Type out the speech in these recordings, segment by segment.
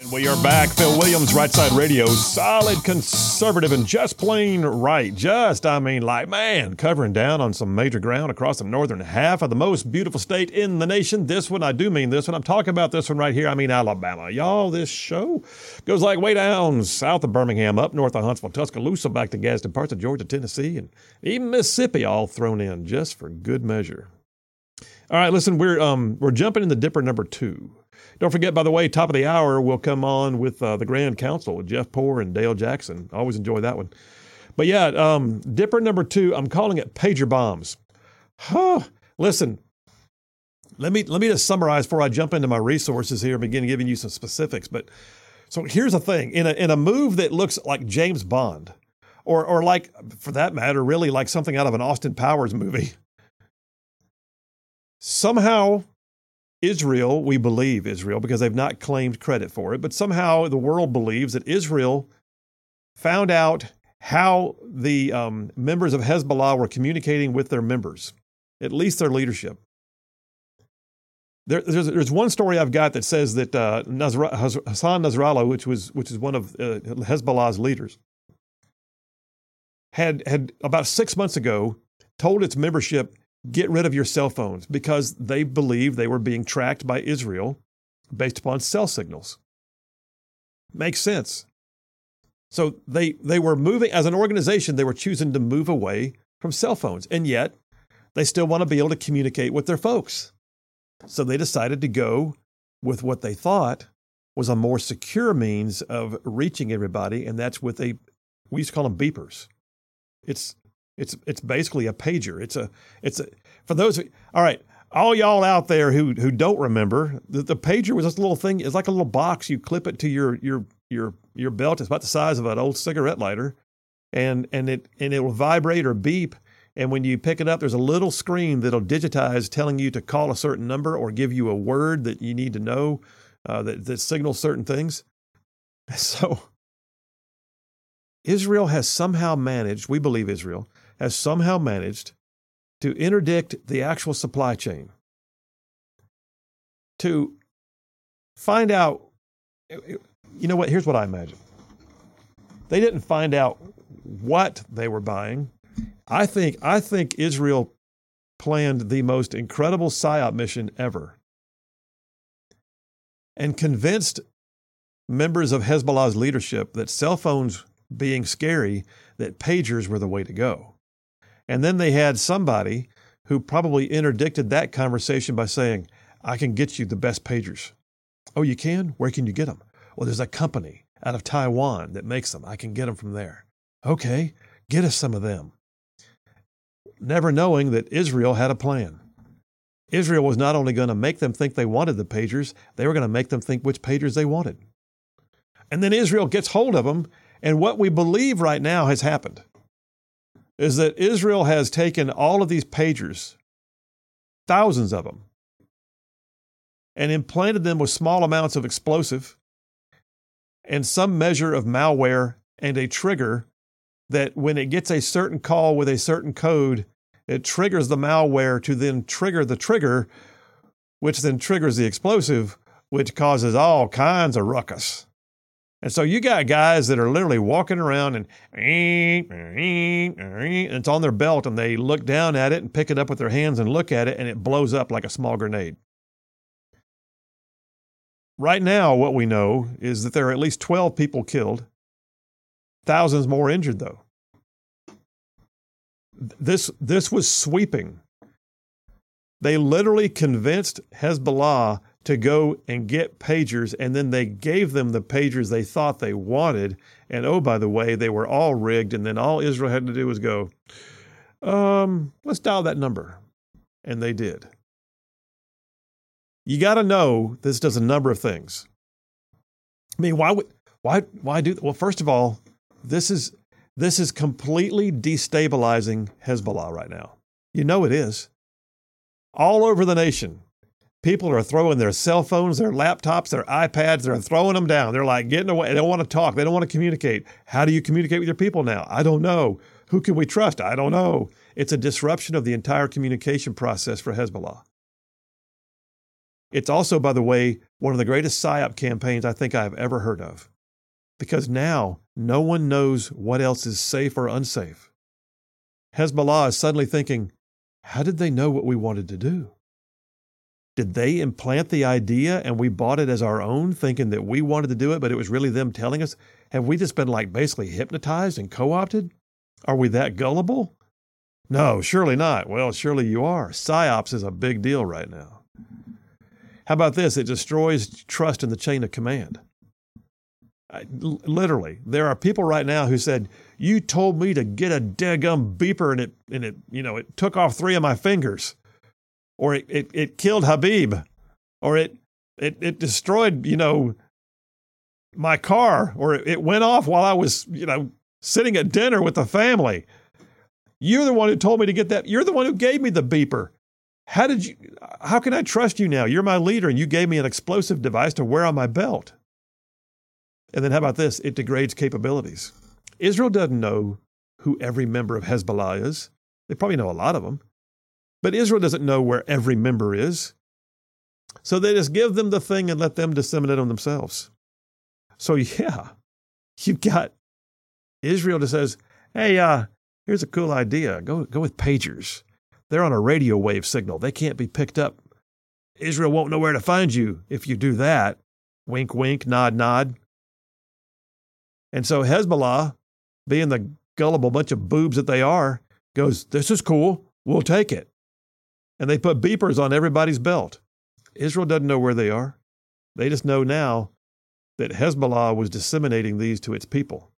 We are back. Phil Williams, Right Side Radio. Solid conservative and just plain right. Covering down on some major ground across the northern half of the most beautiful state in the nation. This one, I do mean this one. I'm talking about this one right here. I mean Alabama. Y'all, this show goes like way down south of Birmingham, up north of Huntsville, Tuscaloosa, back to Gadsden, parts of Georgia, Tennessee, and even Mississippi all thrown in just for good measure. All right, listen, we're jumping into Dipper number 2. Don't forget, by the way, top of the hour, we'll come on with the Grand Council with Jeff Poore and Dale Jackson. Always enjoy that one. But yeah, Dipper number 2, I'm calling it pager bombs. Listen, let me just summarize before I jump into my resources here and begin giving you some specifics. But so here's the thing: in a move that looks like James Bond, or like, for that matter, really like something out of an Austin Powers movie, somehow Israel, we believe Israel, because they've not claimed credit for it, but somehow the world believes that Israel found out how the members of Hezbollah were communicating with their members, at least their leadership. There's one story I've got that says that Hassan Nasrallah, which is one of Hezbollah's leaders, had about 6 months ago told its membership, get rid of your cell phones, because they believed they were being tracked by Israel based upon cell signals. Makes sense. So they were moving, as an organization, they were choosing to move away from cell phones, and yet they still want to be able to communicate with their folks. So they decided to go with what they thought was a more secure means of reaching everybody, and that's with we used to call them beepers. It's basically a pager. It's a for those. All right, all y'all out there who don't remember, the pager was this little thing. It's like a little box. You clip it to your belt. It's about the size of an old cigarette lighter, and it will vibrate or beep. And when you pick it up, there's a little screen that'll digitize, telling you to call a certain number or give you a word that you need to know that signals certain things. So Israel has somehow managed. We believe Israel has somehow managed to interdict the actual supply chain, to find out, you know what, here's what I imagine. They didn't find out what they were buying. I think Israel planned the most incredible PSYOP mission ever and convinced members of Hezbollah's leadership that cell phones being scary, that pagers were the way to go. And then they had somebody who probably interdicted that conversation by saying, I can get you the best pagers. Oh, you can? Where can you get them? Well, there's a company out of Taiwan that makes them. I can get them from there. Okay, get us some of them. Never knowing that Israel had a plan. Israel was not only going to make them think they wanted the pagers, they were going to make them think which pagers they wanted. And then Israel gets hold of them, and what we believe right now has happened is that Israel has taken all of these pagers, thousands of them, and implanted them with small amounts of explosive and some measure of malware and a trigger that when it gets a certain call with a certain code, it triggers the malware to then trigger the trigger, which then triggers the explosive, which causes all kinds of ruckus. And so you got guys that are literally walking around and it's on their belt, and they look down at it and pick it up with their hands and look at it, and it blows up like a small grenade. Right now, what we know is that there are at least 12 people killed, thousands more injured, though. This was sweeping. They literally convinced Hezbollah to go and get pagers, and then they gave them the pagers they thought they wanted. And oh, by the way, they were all rigged, and then all Israel had to do was go, let's dial that number. And they did. You got to know this does a number of things. I mean, why do that? Well, first of all, this is completely destabilizing Hezbollah right now. You know it is. All over the nation, people are throwing their cell phones, their laptops, their iPads, they're throwing them down. They're like getting away. They don't want to talk. They don't want to communicate. How do you communicate with your people now? I don't know. Who can we trust? I don't know. It's a disruption of the entire communication process for Hezbollah. It's also, by the way, one of the greatest PSYOP campaigns I think I've ever heard of. Because now no one knows what else is safe or unsafe. Hezbollah is suddenly thinking, how did they know what we wanted to do? Did they implant the idea and we bought it as our own, thinking that we wanted to do it, but it was really them telling us? Have we just been like basically hypnotized and co-opted? Are we that gullible? No, surely not. Well, surely you are. PSYOPs is a big deal right now. How about this? It destroys trust in the chain of command. Literally, there are people right now who said, you told me to get a daggum beeper and it took off 3 of my fingers. Or it killed Habib. Or it destroyed, my car. Or it went off while I was, sitting at dinner with the family. You're the one who told me to get that. You're the one who gave me the beeper. How can I trust you now? You're my leader and you gave me an explosive device to wear on my belt. And then how about this? It degrades capabilities. Israel doesn't know who every member of Hezbollah is. They probably know a lot of them. But Israel doesn't know where every member is. So they just give them the thing and let them disseminate them themselves. So yeah, you've got Israel that says, hey, here's a cool idea. Go with pagers. They're on a radio wave signal. They can't be picked up. Israel won't know where to find you if you do that. Wink, wink, nod, nod. And so Hezbollah, being the gullible bunch of boobs that they are, goes, this is cool. We'll take it. And they put beepers on everybody's belt. Israel doesn't know where they are. They just know now that Hezbollah was disseminating these to its people.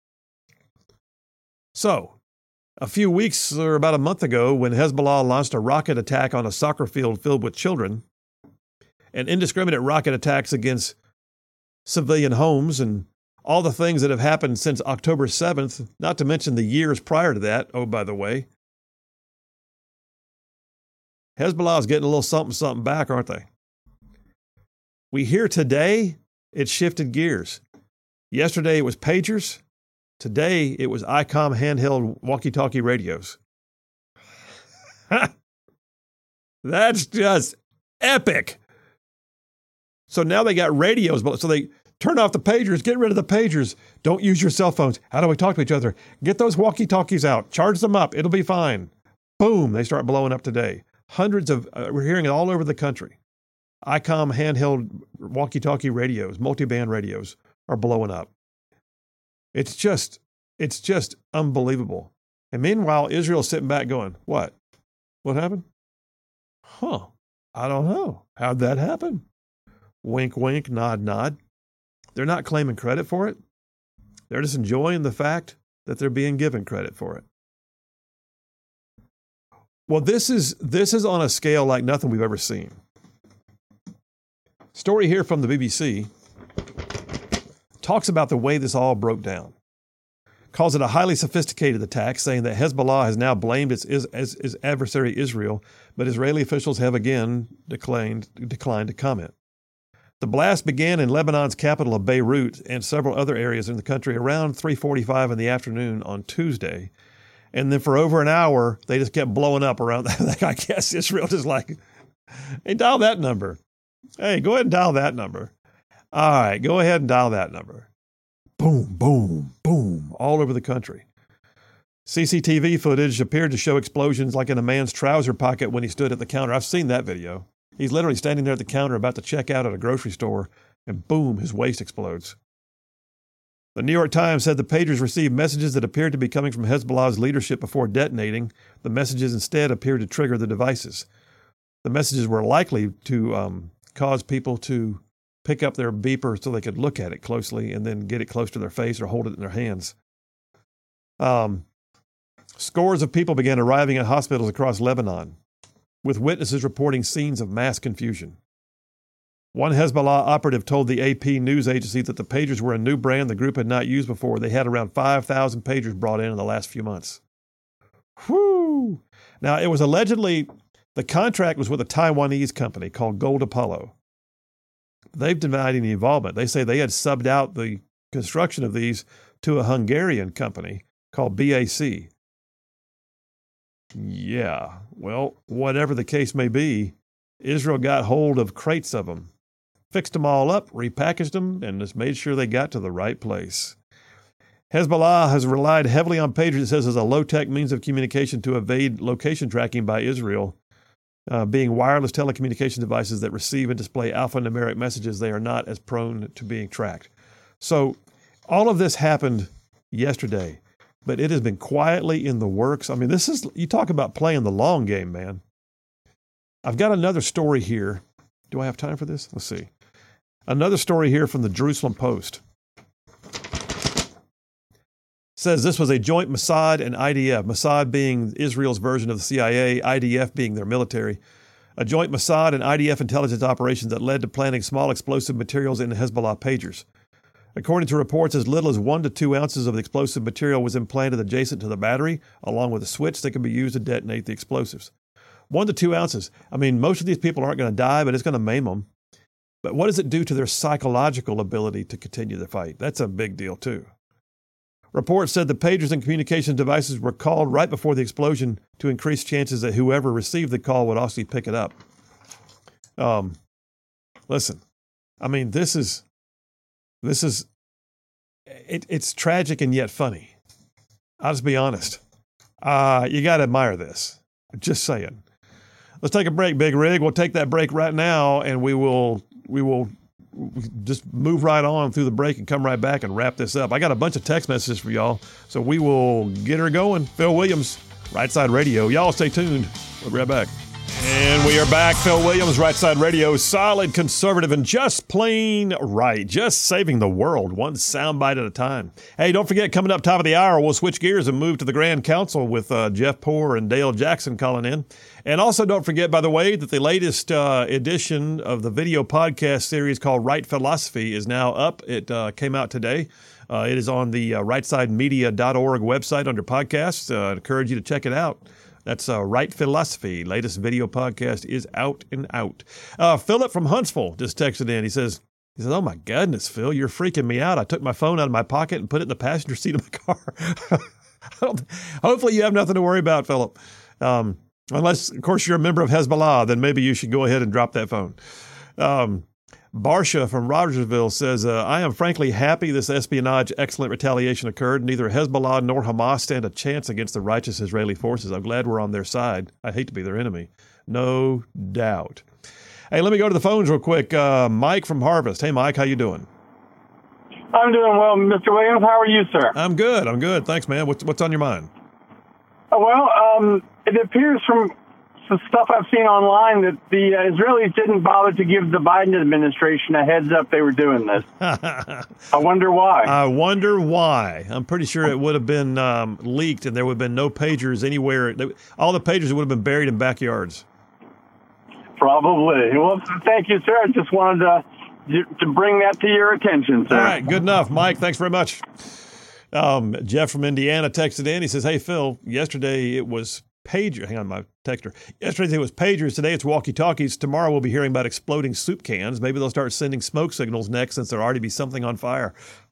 So, a few weeks or about a month ago, when Hezbollah launched a rocket attack on a soccer field filled with children, and indiscriminate rocket attacks against civilian homes and all the things that have happened since October 7th, not to mention the years prior to that, oh, by the way, Hezbollah is getting a little something back, aren't they? We hear today it shifted gears. Yesterday it was pagers. Today it was ICOM handheld walkie-talkie radios. That's just epic. So now they got radios, so they turn off the pagers, get rid of the pagers. Don't use your cell phones. How do we talk to each other? Get those walkie-talkies out. Charge them up. It'll be fine. Boom, they start blowing up today. Hundreds of, we're hearing it all over the country. ICOM handheld walkie-talkie radios, multi-band radios are blowing up. It's just unbelievable. And meanwhile, Israel's sitting back going, what? What happened? I don't know. How'd that happen? Wink, wink, nod, nod. They're not claiming credit for it. They're just enjoying the fact that they're being given credit for it. Well, this is on a scale like nothing we've ever seen. Story here from the BBC talks about the way this all broke down. Calls it a highly sophisticated attack, saying that Hezbollah has now blamed its adversary Israel, but Israeli officials have again declined to comment. The blast began in Lebanon's capital of Beirut and several other areas in the country around 3:45 in the afternoon on Tuesday. And then for over an hour, they just kept blowing up around that. I guess Israel just like, hey, dial that number. Hey, go ahead and dial that number. All right, go ahead and dial that number. Boom, boom, boom, all over the country. CCTV footage appeared to show explosions like in a man's trouser pocket when he stood at the counter. I've seen that video. He's literally standing there at the counter about to check out at a grocery store, and boom, his waist explodes. The New York Times said the pagers received messages that appeared to be coming from Hezbollah's leadership before detonating. The messages instead appeared to trigger the devices. The messages were likely to cause people to pick up their beeper so they could look at it closely and then get it close to their face or hold it in their hands. Scores of people began arriving at hospitals across Lebanon, with witnesses reporting scenes of mass confusion. One Hezbollah operative told the AP news agency that the pagers were a new brand the group had not used before. They had around 5,000 pagers brought in the last few months. Whew! Now, it was allegedly, the contract was with a Taiwanese company called Gold Apollo. They've denied any involvement. They say they had subbed out the construction of these to a Hungarian company called BAC. Yeah, well, whatever the case may be, Israel got hold of crates of them. fixed them all up, repackaged them, and just made sure they got to the right place. Hezbollah has relied heavily on pagers, it says, as a low-tech means of communication to evade location tracking by Israel. Being wireless telecommunication devices that receive and display alphanumeric messages, they are not as prone to being tracked. So all of this happened yesterday, but it has been quietly in the works. I mean, you talk about playing the long game, man. I've got another story here. Do I have time for this? Let's see. Another story here from the Jerusalem Post. Says this was a joint Mossad and IDF, Mossad being Israel's version of the CIA, IDF being their military, a joint Mossad and IDF intelligence operation that led to planting small explosive materials in Hezbollah pagers. According to reports, as little as 1 to 2 ounces of the explosive material was implanted adjacent to the battery, along with a switch that could be used to detonate the explosives. 1 to 2 ounces. I mean, most of these people aren't going to die, but it's going to maim them. But what does it do to their psychological ability to continue the fight? That's a big deal, too. Reports said the pagers and communication devices were called right before the explosion to increase chances that whoever received the call would also pick it up. Listen, I mean, it's tragic and yet funny. I'll just be honest. You got to admire this. Just saying. Let's take a break, Big Rig. We'll take that break right now, and we will just move right on through the break and come right back and wrap this up. I got a bunch of text messages for y'all, so we will get her going. Phil Williams, Right Side Radio. Y'all stay tuned. We'll be right back. And we are back. Phil Williams, Right Side Radio. Solid, conservative, and just plain right. Just saving the world, one soundbite at a time. Hey, don't forget, coming up top of the hour, we'll switch gears and move to the Grand Council with Jeff Poore and Dale Jackson calling in. And also don't forget, by the way, that the latest edition of the video podcast series called Right Philosophy is now up. It came out today. It is on the rightside.media.org website under podcasts. I encourage you to check it out. That's Right Philosophy. Latest video podcast is out and out. Philip from Huntsville just texted in. He says, oh, my goodness, Phil, you're freaking me out. I took my phone out of my pocket and put it in the passenger seat of my car. Hopefully you have nothing to worry about, Philip. Unless, of course, you're a member of Hezbollah, then maybe you should go ahead and drop that phone. Barsha from Rogersville says, I am frankly happy this espionage excellent retaliation occurred. Neither Hezbollah nor Hamas stand a chance against the righteous Israeli forces. I'm glad we're on their side. I hate to be their enemy. No doubt. Hey, let me go to the phones real quick. Mike from Harvest. Hey, Mike, how you doing? I'm doing well, Mr. Williams. How are you, sir? I'm good. Thanks, man. What's on your mind? It appears from some stuff I've seen online that the Israelis didn't bother to give the Biden administration a heads up they were doing this. I wonder why. I'm pretty sure it would have been leaked and there would have been no pagers anywhere. All the pagers would have been buried in backyards. Probably. Well, thank you, sir. I just wanted to bring that to your attention, sir. All right, good enough. Mike, thanks very much. Jeff from Indiana texted in. He says, hey, Phil, yesterday it was pager. Hang on, my texter. Yesterday it was pagers. Today it's walkie-talkies. Tomorrow we'll be hearing about exploding soup cans. Maybe they'll start sending smoke signals next since there'll already be something on fire.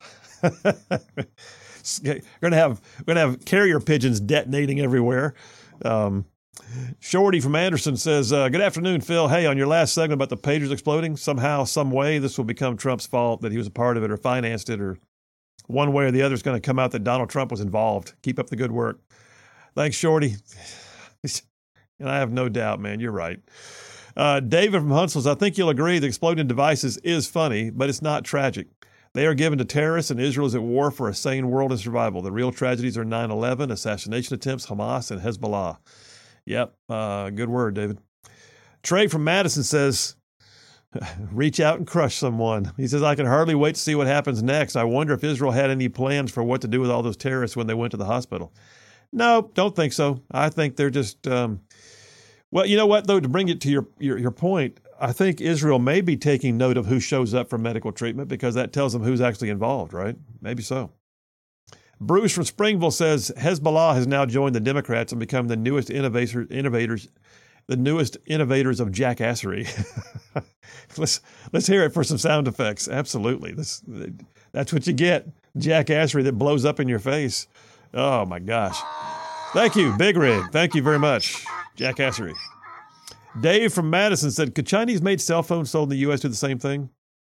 We're gonna have carrier pigeons detonating everywhere. Shorty from Anderson says, good afternoon, Phil. Hey, on your last segment about the pagers exploding, somehow, some way, this will become Trump's fault that he was a part of it or financed it, or one way or the other is going to come out that Donald Trump was involved. Keep up the good work. Thanks, Shorty. And I have no doubt, man, you're right. David from Huntsville says, I think you'll agree that exploding devices is funny, but it's not tragic. They are given to terrorists, and Israel is at war for a sane world and survival. The real tragedies are 9/11, assassination attempts, Hamas, and Hezbollah. Yep, good word, David. Trey from Madison says, reach out and crush someone. He says, I can hardly wait to see what happens next. I wonder if Israel had any plans for what to do with all those terrorists when they went to the hospital. No, don't think so. I think they're just, well, you know what, though, to bring it to your point, I think Israel may be taking note of who shows up for medical treatment because that tells them who's actually involved, right? Maybe so. Bruce from Springville says Hezbollah has now joined the Democrats and become the newest innovators of jackassery. Let's hear it for some sound effects. Absolutely. That's what you get. Jackassery that blows up in your face. Oh my gosh. Thank you, Big Rig. Thank you very much. Jackassery. Dave from Madison said, could Chinese-made cell phones sold in the U.S. do the same thing?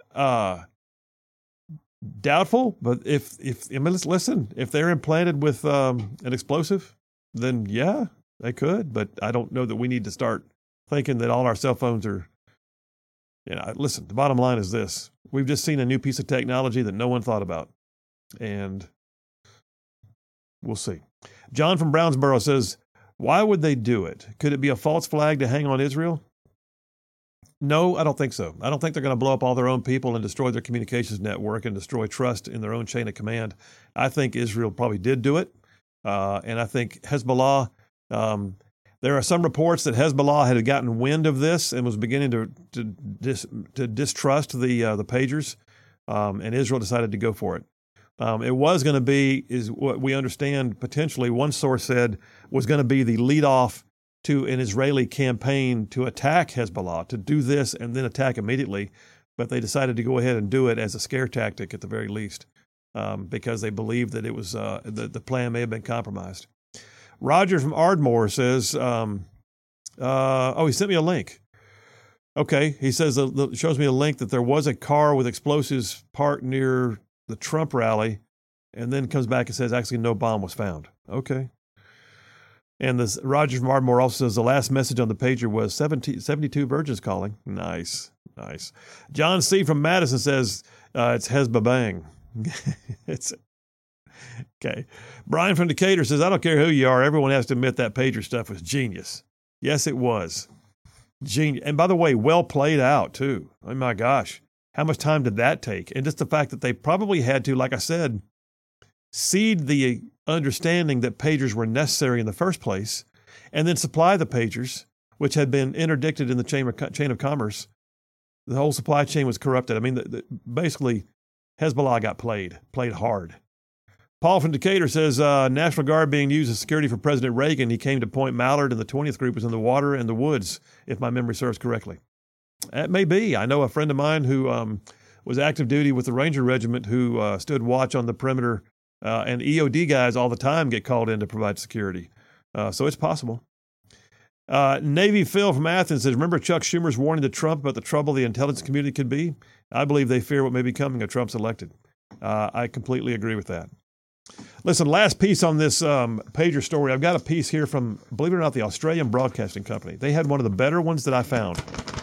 Doubtful, but listen, if they're implanted with an explosive, then yeah, they could. But I don't know that we need to start thinking that all our cell phones are. Listen, the bottom line is this: we've just seen a new piece of technology that no one thought about, and we'll see. John from Brownsboro says, "Why would they do it? Could it be a false flag to hang on Israel?" No, I don't think so. I don't think they're going to blow up all their own people and destroy their communications network and destroy trust in their own chain of command. I think Israel probably did do it. And I think Hezbollah, there are some reports that Hezbollah had gotten wind of this and was beginning to distrust the pagers, and Israel decided to go for it. It was going to be, is what we understand potentially, one source said, was going to be the lead-off to an Israeli campaign to attack Hezbollah, to do this and then attack immediately. But they decided to go ahead and do it as a scare tactic at the very least, because they believed that it was the plan may have been compromised. Roger from Ardmore says, he sent me a link. Okay, he says, shows me a link that there was a car with explosives parked near the Trump rally, and then comes back and says, actually, no bomb was found. Okay. And this Roger from Ardmore also says the last message on the pager was 72 virgins calling. Nice. John C. from Madison says it's Hezbollah. It's okay. Brian from Decatur says, I don't care who you are. Everyone has to admit that pager stuff was genius. Yes, it was. Genius. And by the way, well played out too. Oh my gosh. How much time did that take? And just the fact that they probably had to, like I said, seed the understanding that pagers were necessary in the first place, and then supply the pagers, which had been interdicted in the chain of commerce. The whole supply chain was corrupted. I mean, basically, Hezbollah got played hard. Paul from Decatur says, National Guard being used as security for President Reagan. He came to Point Mallard, and the 20th Group was in the water and the woods, if my memory serves correctly. That may be. I know a friend of mine who was active duty with the Ranger Regiment who stood watch on the perimeter. And EOD guys all the time get called in to provide security. So it's possible. Navy Phil from Athens says, remember Chuck Schumer's warning to Trump about the trouble the intelligence community could be? I believe they fear what may be coming if Trump's elected. I completely agree with that. Listen, last piece on this pager story. I've got a piece here from, believe it or not, the Australian Broadcasting Company. They had one of the better ones that I found.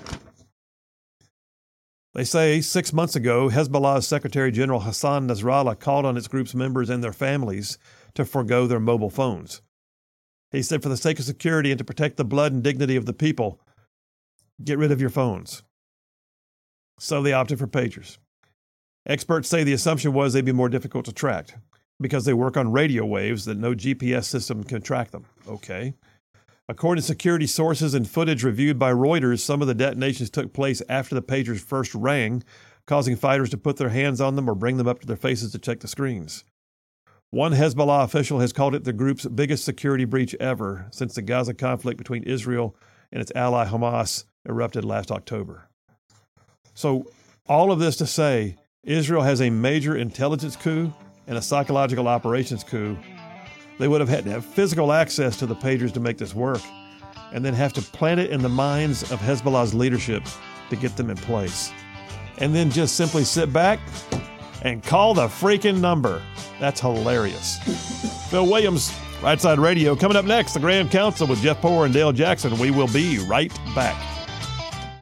They say 6 months ago, Hezbollah's Secretary General Hassan Nasrallah called on its group's members and their families to forgo their mobile phones. He said, for the sake of security and to protect the blood and dignity of the people, get rid of your phones. So they opted for pagers. Experts say the assumption was they'd be more difficult to track because they work on radio waves that no GPS system can track them. Okay. According to security sources and footage reviewed by Reuters, some of the detonations took place after the pagers first rang, causing fighters to put their hands on them or bring them up to their faces to check the screens. One Hezbollah official has called it the group's biggest security breach ever since the Gaza conflict between Israel and its ally Hamas erupted last October. So all of this to say, Israel has a major intelligence coup and a psychological operations coup. They would have had to have physical access to the pagers to make this work, and then have to plant it in the minds of Hezbollah's leadership to get them in place. And then just simply sit back and call the freaking number. That's hilarious. Phil Williams, Right Side Radio. Coming up next, the Grand Council with Jeff Poor and Dale Jackson. We will be right back.